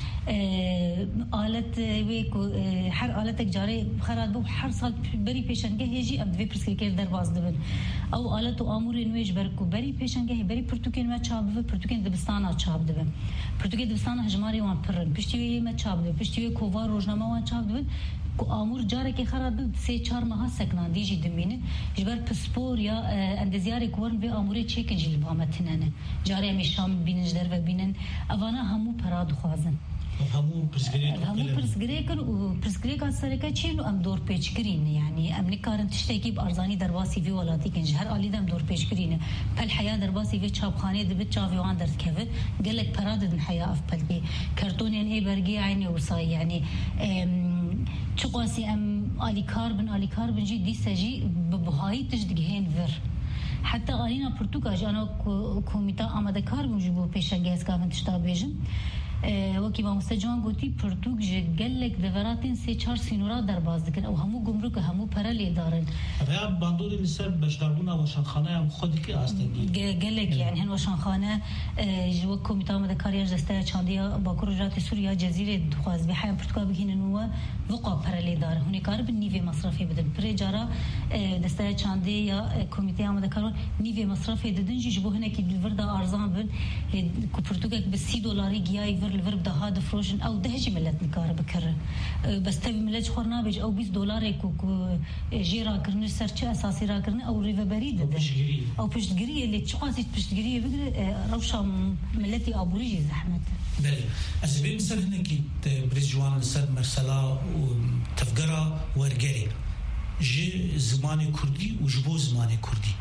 آلت ويكو حر آلتك جاري خراد بو حر صال بري پیشنگه هجي ام دوی پرسکریکر در باز دبن او آلت و آمور نویج برکو بري پیشنگه بري پرتوکن ما چاب دبن پرتوکن دبستانا چاب دبن پرتوکن دبستانا هجماری وان پرن پشتیوی ما چاب دبن پشتیوی کووار روزنامه وان چاب دبن کو آمور جاره که خراد بود 3-4 ماه سکنان دیجی دمینه جبر پسپور یا اندزیاری کورن به آموری چیکن جیل بامتنانه جاره میشام بینج در و بینن اوانا همو پراد خوازن همو پرسگریکن و پرسگریک سرکه چیلو ام دور پیچ کرین يعني ام نکارن تشتکی بارزانی درباسی وی ولاتی کنج هر آلی دم دور پیچ کرینه پل حیا درباسی وی چابخانه دبت چاویوان درد کفت قالك پراد دن حیا اف پلکی کرتون ای برگی عینی وصای يعني چقاسی ام آلی کار بن جی دی سجی ببهایی تجدگهین ور حتی آلینا پرتوکاج انا کومیتا آماده کار بونجی بو پیشنگه از کامن تشتا بیجن وکی با مستجوان گوتی پرتوک جگلک دوراتین 3-4 سینورا در باز دکن او همو گمرک همو پرالی دارن ریا باندوری لسر بجداربونا وشانخانه هم خودی که آستگی گلک یعنی هن وشانخانه جو کومیتا آماده کاریاج دسته چاندیا باکر رجات سوریا جزیره دخواز به حیام پرتوکا بگینن و وقا پرالی داره هنی کار به نیوی مصرفی بدن پری جارا دسته چاندی یا کومیتا آماده کارون نیوی مصرفی دادن جبو هنه که دلوردا ارزان بن کو پرتوکا به $30 گیای الفر بده هذا فروشن او دهجي ملت نكار بكر بس تبي ملت خورنا بيج او $20 كو جيرا كرن سرچ اساسي را كرن او ريفا بريد او بشتغري اللي تشخاصي بشتغري بقدر روشا ملتي ابوريجي زحمت بله از بين مثلا هناك بريجوان السد مرسلا وتفقرا ورقري جي زماني كردي وجبو زماني كردي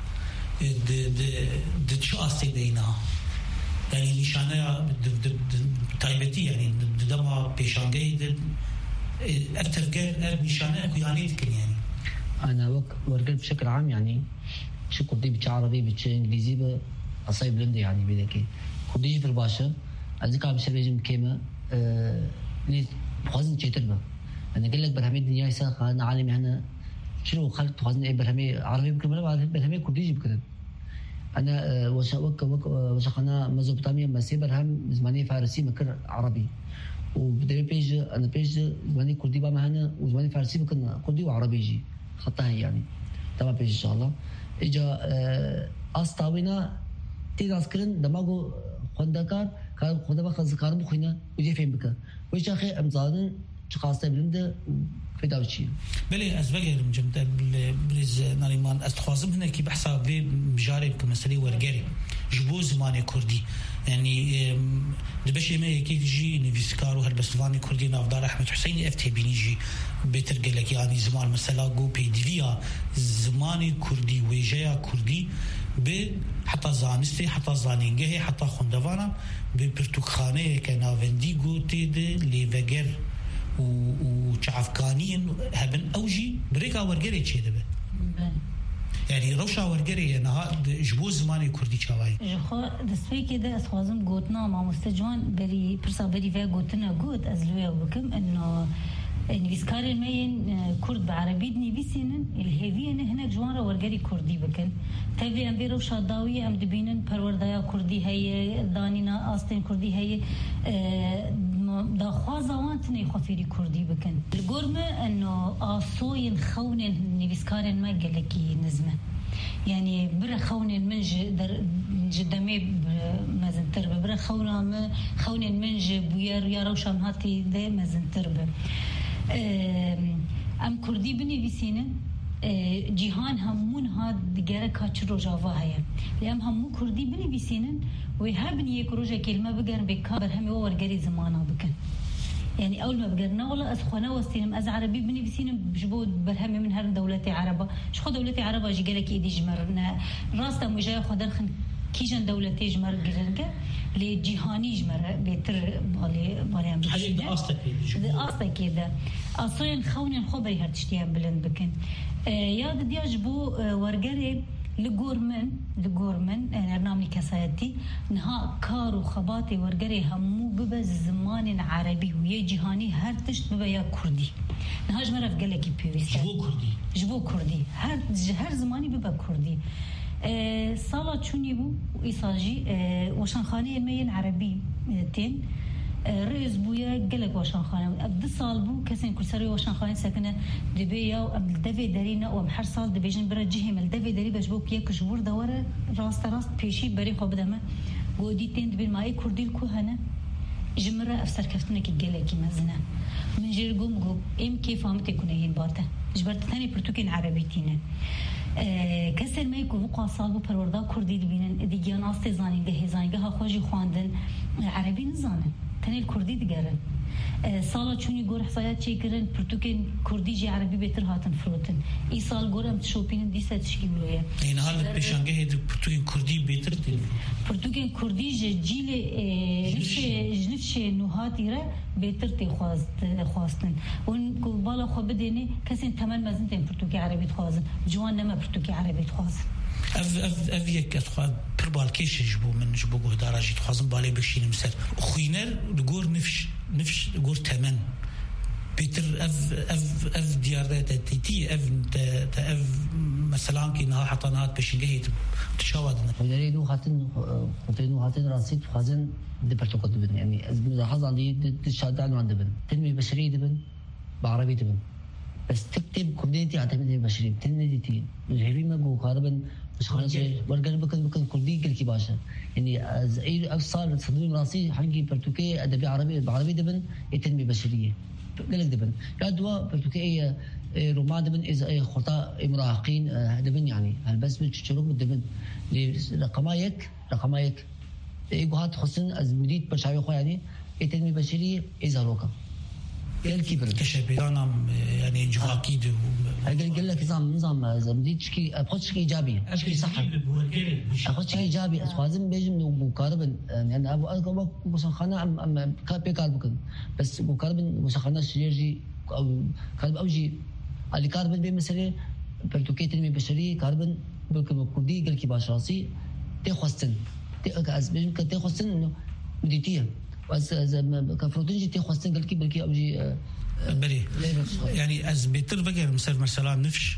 د شو استي بينها يعني نشانه تايبتي يعني دما بيشانجي التفكير نشانه يعني يعني انا ورقل بشكل عام يعني شو كردي بتش عربي بتش انجليزي بأصايب لندي يعني بيدكي كرديش بالباشا ازكى بسبيجم كيما لي بخزن تشتربه انا قال لك برهمي الدنيا يساق انا عالم هنا شنو خلت خزن اي برهمي عربي بكم ولا برهمي كرديش بكذا أنا وشقنا مزوبطامية مسيبر هم زماني فارسي مكر عربي وبدأ بيج أنا بيج زماني كردي بقى معنا وزماني فارسي ممكن كردي وعربي يجي خطها يعني تمام بيج إن شاء الله إجا أستاوينا تيجا سكرن دماغو خندكار كان خدا بقى خزكار بخينا وجي فين بك ويش أخي أمزادن شخاصة بلند في داوشي بلي أزبجر مجمد بريز ناريمان أستخدم هنا كي بحث في بجارب كمسألة ورجري جبوز زماني كردي يعني دبشي ما يكيد جي نفيسكار وهالبسلفاني كردي نافدار أحمد حسيني أفتي بينيجي بترجع لك يعني زمان مسألة جو بيدفيا زماني كردي ويجيا كردي ب حتى زانستي حتى زانينجه حتى خندوانا ببرتوخانة كنافنديجو تيد ليفجر وشعفكانين هبن أوجي بريكا ورجري شيء ده يعني روشا ورجري أنا جبوز زماني كردي شواي جخو دسوي كده أسخازم قوتنا مع مستجوان بري برسا بري فيها قوتنا قوت أزلويا وبكم إنه نفيسكار المين كرد بعربي نفيسينن الهيفين هناك جوانرا ورجري كردي بكن تبي أم بيروشا داوية أم دبينن پروردايا كردي هي دانينا آستين كردي هي دا خوازوانت نی خفیری کردی بکن. الگرمه انه آسوین خونن نویسکارن ما گلکی نزمه. يعني برا خونن من در جدمي مازن تربه برا خونن من بوير يا روشام هاتي ده مازن تربه. ام كردي بني بيسينن جیهان همون ها دیگه کاچ روجاوا هیا لام همو کردی بنی بیسینن و هبن یک روزه کلمه بگن بکار همه ورگری زمانا بکن يعني اول ما بقرنا والله از خونه وستیم از عربی بنی بیسینن بجبود برهم من هر دولت عربه شخو دولت عربه جگلکی ایدی جمرنا راستا مجای خودر خن کیجن دولتی جمر گرنگه لی جهانی جمر بهتر بالی هم بشه ده آستا كده اصلا خونن خبري هرتشتيان بلند بكن ياد دياج بو ورقري لغورمن برنامج كسايتي نها كارو خباتي ورقري همو ببا زمان عربي ويا جهاني هرتشت ببا يا كردي نها جمرة في قلقي بيويستا جبو كردي هر زماني ببا كردي سالا چوني بو إيساجي وشانخاني مين عربي تين رئيس بويا قلق وشانخانة أبدا صال بو كسين كل سري وشانخانة ساكنة دبيا وأم الدفي دارينا وأم حر صال دبيجن برا جهة من الدفي داري بجبو بيك شهور دورة راست بيشي بري قبضة ما ودي تين دبي الماء كردي الكوهنة جمرة أفسر كفتنا كي قلقي مزنا من جيرقوم قو إم كيف عمتي كناهين باته جبرت ثاني برتوكين عربيتينا كسر ما يكون وقع صال بو پروردا كردي دبينن ديجان أستي زانين ده زانين ها خوجي خواندن عربي نزانن تاني الكردي دقارن سالا چونی گور حسایت چی کردن پرتوکین کردی جی عربی بهتر هاتن فروتن ای سال گورم شوپین دیست چی بلویه این حال پیشنگه هید پرتوکین کردی بهتر دید پرتوکین کردی جیل نفش نوهاتی را بهتر تی خواستن اون بالا خو بدینه کسی تمام مزن تیم پرتوکی عربی خوازن جوان نما پرتوکی عربی خوازن اف یک اتخاذ بربالكيش جبو من جبو قهدارة جيت خوازن بالي بشين مسر خينر لقور نفش لقور تمن بيتر اف ديار ده تي اف مثلا كي نها حطانات بشين جهيت تشاودنا وداري دو خاطن راسيت خوازن دبرتو قدبن يعني از ملاحظة عندي تشادان عندبن تنمي بشري دبن بعربي دبن بس تكتب كرديتي عتمدي بشري تنمي الهيري ما جو قاربن مش خلاص ورقل بكن كردي قل كي باشا يعني از اي افصال صدري راسي حقي برتوكي ادبي عربي دبن يتنمي بشريه قالك دبن لا دواء برتوكي رومان دبن اذا اي خطا مراهقين دبن يعني هالبس بتشروك دبن رقمايك ايجوهات حسن از مديد بشاوي خو يعني يتنمي بشريه اذا روكا قال كيبر كشبيرانم يعني جواكيد قال لك نظام زمديت شكي ابخش شكي ايجابي شكي صح ابخش شكي ايجابي اسوازم بيجم مقاربا يعني ابو مسخنه ام كابي كاربكن بس مقاربا مسخنه شيرجي او كارب اوجي اللي كاربن بمثله برتوكيت المي بشري كاربن بكم كودي قال كي باش راسي تخوستن از بيجم تخوستن انه مديتيه بس كفروتنجي تخوستن قال كي بلكي اوجي بري يعني از بيتر بقى مثلا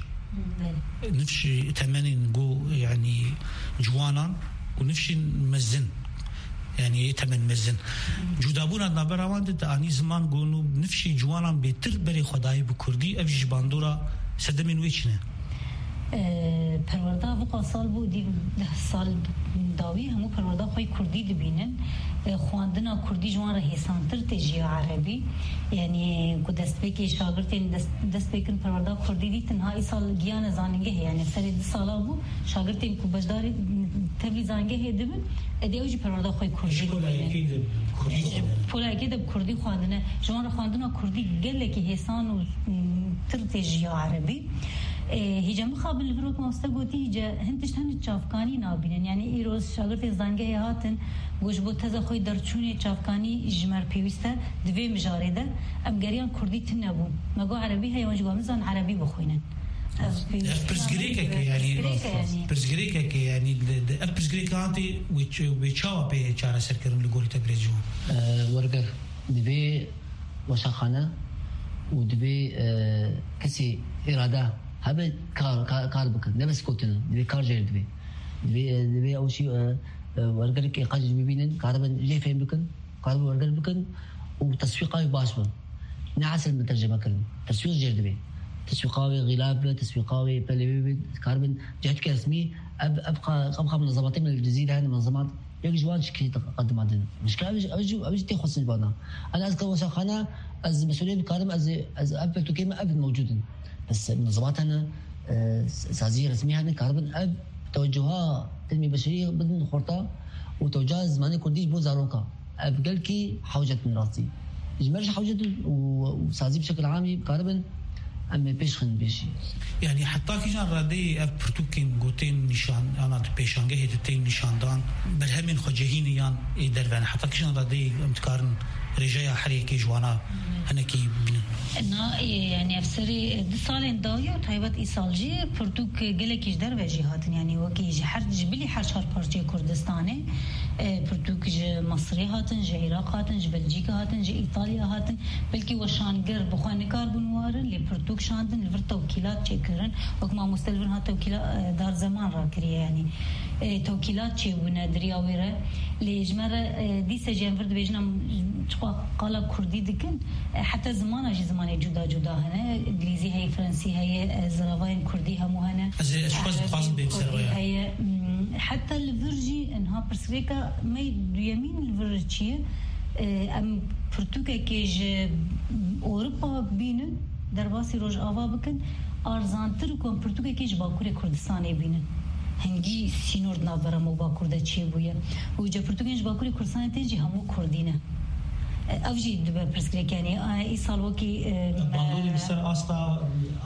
نفش 80 جو يعني جوانا ونفش مزن يعني 8 مزن جودابونا نبراوند اني زمان قولوا نفشي جوانا بيتر بري خداي بكردي افج باندورا سدمين ويشنه پرورده وقت سال بودی 10 سال داوی همو پرورده خوی کردی دبینن خواندنا کردی جوان را حسانتر تجی عربی یعنی کو دست بکی شاگردین دست بکن پرورده کردی دی تنها ای سال گیان زانگه یعنی سری 2 سالا بو شاگردین کو بجداری تبلی زانگه دبن ادیوجی پرورده خوی کردی دبینن پولا که دب کردی خواندنه جوان را خواندنا کردی گله که حسان و تر تجی عربی هیچ مخابل الفروق مستقبلتي هیچ هندش هند چافکانی نابینن یعنی ایروز شاگرد زنگه هاتن گوش بود تزخوی درچونی چافکانی جمر پیوسته دوی مجارده ام گریان کردی تنبو مگو عربی هی وانجو مزان عربی بخوینن برزگریکه يعني برزگریکه يعني برزگریکه هاتی ویچاوا به چاره سرکرم لگوری تبرزجو ورگر دوی وشاخانه و دوی کسی اراده هبه کار بکن نه بس کوتن دوی کار جرد دوی اول شيء ورگر که قاج ببینن کاربن جي فهم بکن کاربن ورگر بکن و تسويقاوي باش بن نعس المترجمه كلمه تسويق جرد دوی تسويقاوي غلاب تسويقاوي بلبي كاربن جهد كرسمي ابقى منظمات من الجزيره هذه منظمات يجوان شكي تقدم عندنا مشكله اوج تخص البنا انا اذكر وشاخانه از مسؤولين كارم از اب توكيما اب موجودين بس منظماتنا سازيه رسميه هذه كاربن اب توجهها تنميه بشريه بدون خرطه وتوجه زماني كردي بو زاروكا اب قال كي حوجه من راسي اجمالش حوجه وسازيه بشكل عام كاربن اما بيشخن بيشي يعني حتى كيجان رادي برتوكين غوتين نشان انا بيشانغه هدتين نشاندان برهمين خجهينيان يدربان حتى كيجان رادي امتكارن رجايا حريكي جوانا هنكي نا يعني افسري 2 سال دايو تايبت ايسالجي برتوك گلكيش در وجهاتن يعني وكي حرج بلي حشر بارچه كردستانه برتوك مصري هاتن جي عراق هاتن جي بلجيكا هاتن جي ايطاليا هاتن بلكي وشانگر بخوانكار بنوارن لي برتوك شاندن لفر توكيلات چكرن وكما مستلفن ها توكيلات دار زمان را كريه يعني توكيلات چه بنا درياويره لجمره دي سجن فرد بيجنا قال كردي دكن حتى زمان جدا هنا انجليزي هي فرنسي هي زراوين كردي هم هنا هي حتى الفرجي انها برسريكا ما يمين الفرجيه ام برتوكا كيج اوروبا بينن درباسي روج اوا بكن ارزانتر كون برتوكا كيج باكور كردستان بينن هنگی سینور نابرام و باکورده چی بویه و جا پرتوگنج باکوری کردستان تیجی همو کردینه أوجد برسكريك يعني أي صار وكي باندوري مثلا أصلا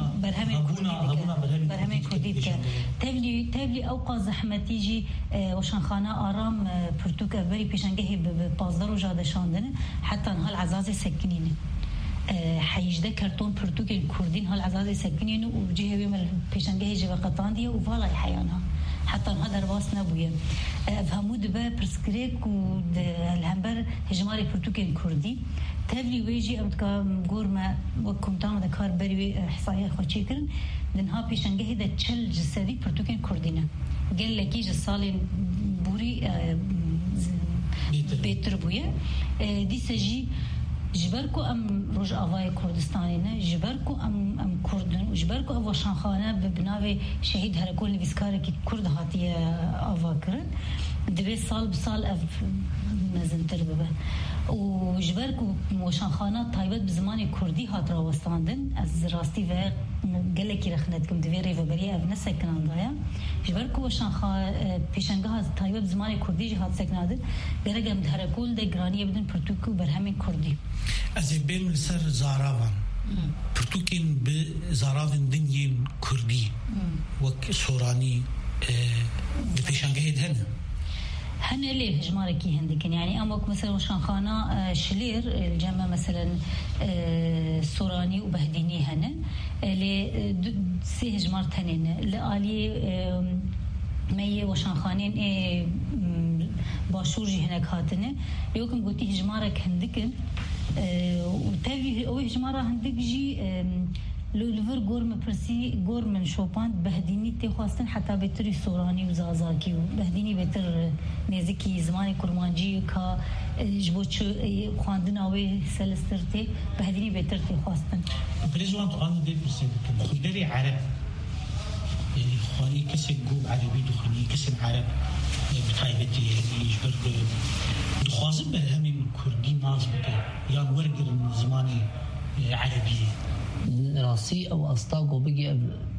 برهمين كوديت تبلي أوقات زحمة تيجي وشان خانة آرام برتوكا بري بيشانجه ببازدار وجادة شاندن حتى نهال عزازي سكنين حيجده كرتون برتوكا الكردين هال عزازي سكنين وجهه بيوم البيشانجه جوا قطان دي وفالا يحيانها حتى هذا رواس نبويا فهمود با برسكريك والهمبر هجماري برتوكين كردي تبلي ويجي امتكا غورما وكم تام ذكر بري احصائيات خوشي كرن لانها بيشنجه ده تشل جسدي برتوكين كردينا قال لك يجي صالين بوري بيتر بويا دي سجي جبركو ام روج افاي كردستانينا جبركو ام كردن وجبركو افا شانخانه ببناوي شهيد هركول نفسكاركي كرد هاتي افاكر دبي صال بصال اف مزنتر ببه وجبركو وشانخانه طيبت بزمان كردي هاترا وستاندن از راستي و قالك رخنتكم دبي ريفا بري اف نسكن ضايا جبركو وشانخا بيشنغا طيبت بزمان كردي هات سكنادن برغم هركول ده جرانيه بدن برتوكو برهمين كردي از بين لسر زاراوان برتوكين بزاراوان دنيا كردي وك سوراني بيشنغهيد هنا ليه هجماركي هندكن يعني امك مثلا شانخانه شلير الجمع مثلا سوراني وبهديني هنا ل سي هجمار تنين لالي مي وشانخانين باشورجي هناك هاتنه يوكم قلتي هجمارك هندكن وتابي او هجماره هندك جي لولفر غورم برسي غورمن شوبان بهديني تخواستن حتى بتري سوراني وزازاكي وبهديني بتر نزكي زماني كرمانجي كا جبوچ خواندنا وي سلسترتي بهديني بتر تخواستن بريزوان قانون دي برسي خدري عرب يعني خاني كسب جوب عربي دخني كسب عرب بتايبتي يجبر دخوازم بهمين كردي ناس بك يا ورقر زماني عربي راسي او استاغو بيجي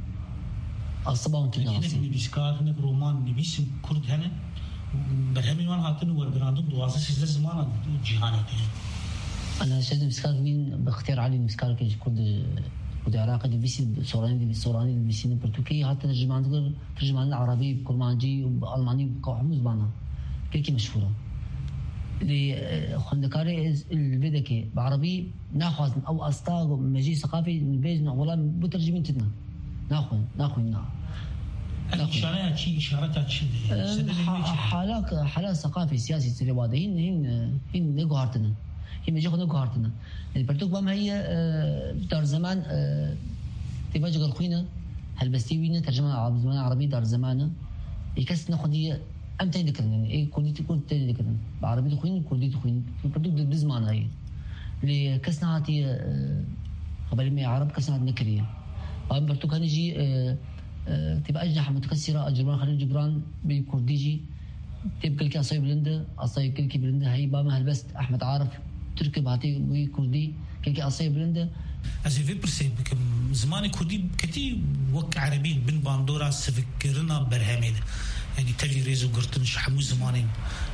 اصبعون تناسي نبيسكار نب رومان نبيس كرد هنا برهمين وان هاتن ورقراندو دوازه سيزه زمان جهانات انا شد مسكار مين باختيار علي مسكار كيش كرد عراقي دبيسي سوراني دبيسي برتوكي حتى ترجمان العربي بكرمانجي والماني بقوحمز بانا كيكي مشهوره اللي خندكاري الفيديكي بعربي ناخذ او استاغ مجي ثقافي بيجنا والله بترجمين تنا ناخذ الاشارات شيء اشارات شيء حالات ثقافي سياسي سريواده هن نقهرتنا هي مجي خو نقهرتنا يعني برتوك بام هي دار زمان تباجي الخوينا هالبستيوينا ترجمه على زمان عربي دار زمانه يكس ناخذ هي امتى ذكرنا ايه كردي ذكرنا بعربي تخوين كردي تخوين برضو بزمان هاي اللي كسنا هاتي قبل ما عرب كسنا نكريه قام برضو كان يجي تبقى اجنحه متكسره جبران خليل جبران بكرديجي تبقى لك اصايب بلنده اصايب كلكي بلنده هاي بما هلبست احمد عارف تركب هاتي وكردي كلكي اصايب بلنده ازي برسي زمان كردي كتي وك عربي بن باندورا سفكرنا برهميد يعني تلي ريزو قرطن شحمو زمانين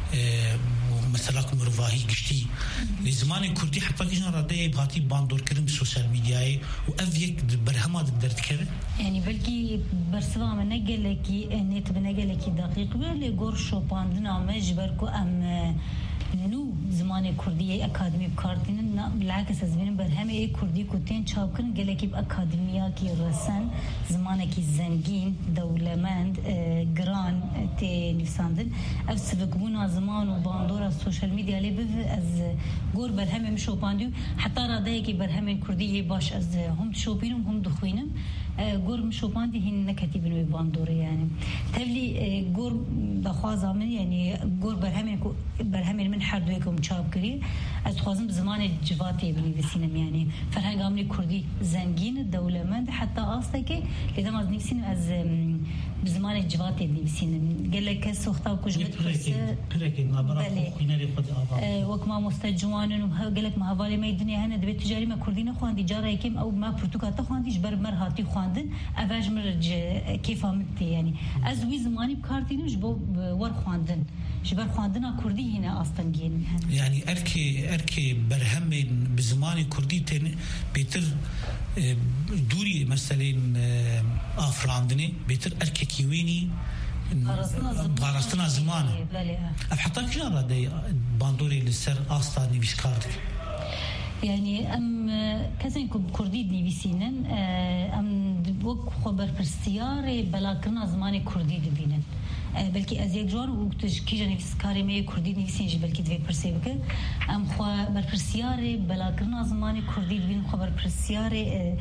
ومثلاك مرفاهي قشتي لزمانين كردي حتى ليجنا رادية بهاتي باندور كرم بالسوشيال ميدياي وأفيك برهما درت كرم يعني بلكي برسوا من نقل لكي نيت بنقل لكي دقيق بلي قور شوباندنا مجبركو أم نو زمان كردي أكاديمي بكارتين بالعكس أزمين برهمي أي كردي كتين شابكن قالك بأكاديمية كي رسن زمان كي زنجين دولمند جران تي نفساندن أفسبكونا زمان وباندورا السوشيال ميديا اللي بف از قور برهمي مشو بانديو حتى راداي كي برهمي كردي باش از هم تشوبينهم هم دخوينهم قور مشو باندي هن نكتبين باندورا يعني تبلي قور دخوازا من يعني قور برهمي من حردويكم شاب كري از خوازم بزمان الجواتي بني بسينم يعني فرهنگ عمري كردي زنجين الدولمند حتى آستكي لذا ما نفسين از بزمان الجواتي بني بسينم قال لك سوختا وكجمت بركي ما برا خوينا لي خد وكما مستجوان وقال لك ما هوالي ما الدنيا هنا دبي تجاري ما كردينا خواندي جارا يكيم او ما برتقال خواندي جبر مرهاتي خواندن افاج مرج كيف فهمت يعني از وي زماني بكارتين جبو ور خواندن جبر خواندنا كردي هنا اصلا جين يعني اركي برهم بزمان كردي تن بيتر دوري مثلا افراندني بيتر اركي كيويني بارستنا زمانه حتى كجارة دي باندوري للسر آستا نيفيسكارد يعني ام كزين كردي نيفيسينن ام وك خبر برستيار بلاكرنا زماني كردي دبينن بلكي از یک جوار وقتش کیجا نویسکاری می کردی نویسینج بلکی دوی پرسی بکن ام خوا بر پرسیار بلاکرنا زمانی کردی دبین خوا بر پرسیار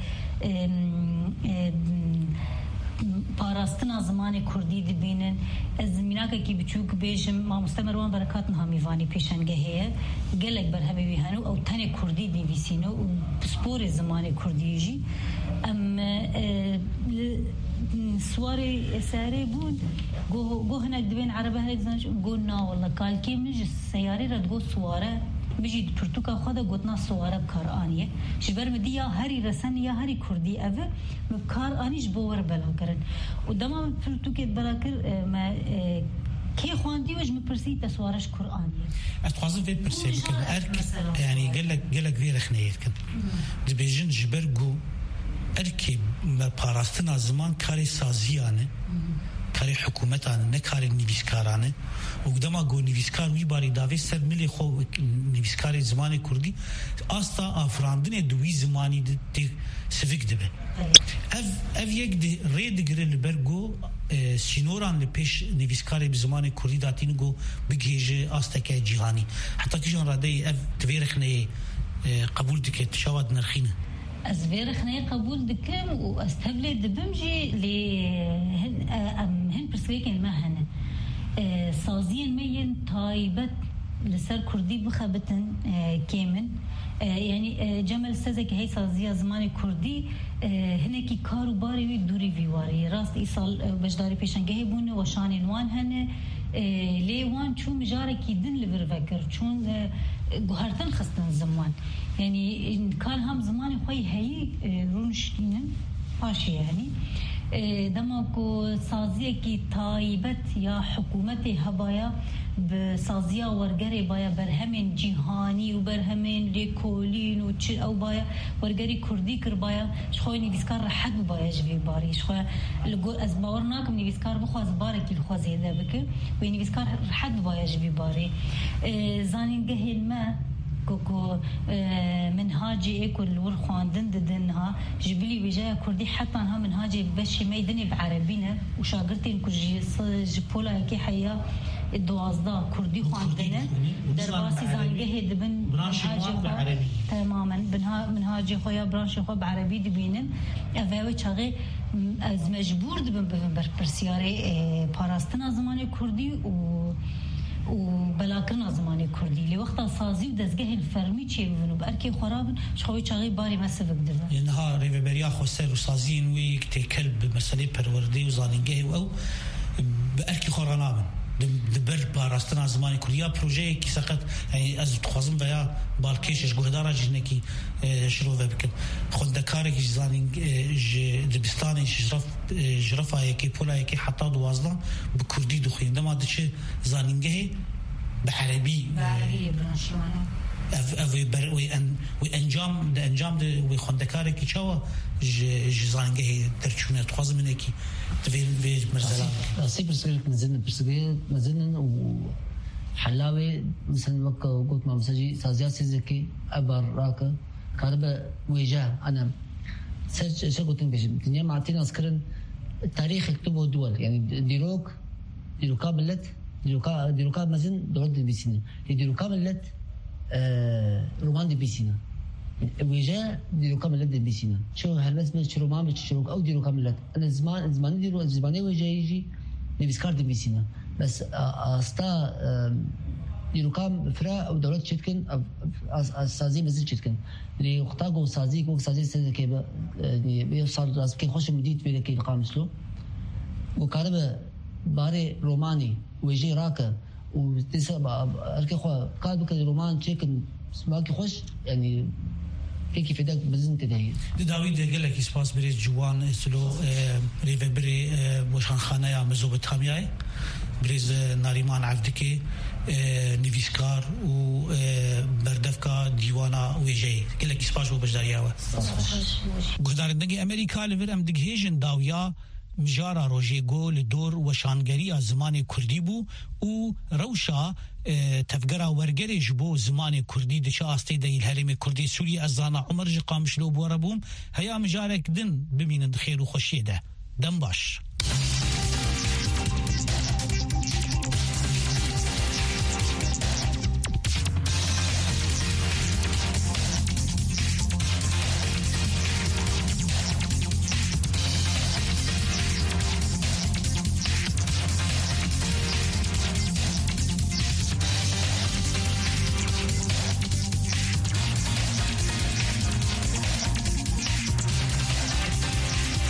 پاراستنا زمان کردی دبینن از میناکه کی بچوک بیشم ما مستمروان برکات نهامیوانی پیشنگهه گلک بر همه ویهانو او تن کردی نویسینو و سپور زمان کردیجی ام سواري ساري بون جو هناك دبين عربة هيك زنج قلنا والله قال كي منج السيارة ردقو سوارة بيجي برتوكا خدا قلنا سوارة بكارانية شبر مدي يا هري رسن يا هري كردي أفا بكارانيش بور بلاكرن ودما برتوكا بلاكر ما كي خواندي وجه مبرسي تسوارش قرآنية أتخاذ في برسي بكن أرك يعني قالك غير خنيت كن دبيجن جبرجو ارکی پاراستنا زمان کاری سازیانه کاری حکومتانه نه کاری نویسکارانه و قدما گو نویسکار وی باری داوی سر ملی خو نویسکاری زمان کردی آستا آفراندن دوی زمانی دی سفیک دبه اف یک دی رید گرل برگو سینوران لپیش نویسکاری به زمان کردی داتین گو بگیجه آستا که جهانی حتی که جان راده اف دویرخنه قبول دکت شواد نرخینه أزبير خناي قبول دكم واستهبل دبمجي هن برسويكين ما هن صازين مين طايبت لسر كردي بخبتن كيمن يعني جمل سازك هي صازية زمان كردي هناكي كارو باري دوري فيواري راست إيصال بجداري بيشنجه بون وشان نوان هن ليوان شو مجاركي دن لبرفكر شون جهرتن خستن زمان يعني إن كان هم زمان خوي هي رونشتينن باشي يعني دماغو سازية كي طايبت يا حكومة هبايا بسازية ورقري بايا برهمين جهاني وبرهمين ريكولين وتش أو بايا ورقري كردي كربايا شخوي نيفيسكار رحق بايا جبي باري شخوي لقول أزبارناكم نيفيسكار بخواز بارك الخواز هذا بك ونيفيسكار رحق بايا جبي باري زانين جهل ما كوكو منهاجي اكل ورخواندن ددنها جبلي وجايه كردي حتى انها منهاجي بشي ميدني بعربينا وشاغرتين كرجي جبولا كي حيا الدوازدا كردي خواندنه درباسي زانجه دبن منهاجي تماما منهاجي خويا برانشي خو بعربي دبينن افاوي چاغي از مجبور دبن برسياري باراستنا زمان كردي و بلاكرنا زماني كردي لوقت صازي ودزجه الفرمي تشيبون وباركي خراب شخوي شاغي باري ما سبق دبا نهار ريفبريا خسر وصازين ويك تكلب مساله پروردي وزانينجه او باركي خرانابن دبر باراستنا زماني كرديا بروجي كي سقط يعني از تخازم بيا بالكيش جهدارا جنكي شروع بكن خندكارك زانينج دبستاني جرفا يكي بولا يكي حتى دوازلا بكردي دخين عندما دش زانينجه بعربي برانشوانا وانجام ده وخندكارك يشوا زانينجه ترچونه تخازم منكي في مرزلا اصيب برسلك مزن وحلاوي مثلا وقت قلت ما مسجي سازيات سيزكي ابر راك كاربه وجاه انا سج قلت بيش الدنيا معطينا اذكرن التاريخ يكتبه دول يعني ديروكا ملت ديروكا مزن دول بيسينا ديروكا ملت رومان دي بيسينا وجاء ديروكا ملت دي بيسينا شو هالبس بس رومان بتشروك او ديروكا ملت انا زمان ديرو زماني وجاء يجي نبيسكار دي بيسينا بس استا ديروكا فرا او دولت شتكن سازي مزل شتكن اللي وقتاغو سازي كو سازي سكي بيوصل راس كي خوش مديت بيد كي قامسلو وكاربه باري روماني ويجي راكا وتسبب اركي خو كاد رومان تشيكن سماكي خوش يعني كيف فداك بزن تدهي داوود قال لك اسباس بريز جوان اسلو ريفبري وشان خانه يا مزوبت خامياي بريز ناريمان عبدكي نویسکار و بردفکا دیوانا ویجی گلک اسپاش و بجداریاوه گهدارندگی امریکا لور ام دگهیجن داویا مجارا روژه گول دور و شانگری از زمان کردی بو و روشا تفگرا ورگری جبو زمان کردی دچه آسته دیل هرم کردی سوری از زانا عمر جقامشلو بواربوم هیا مجارک دن ببینند خیر و خوشیه ده دم باش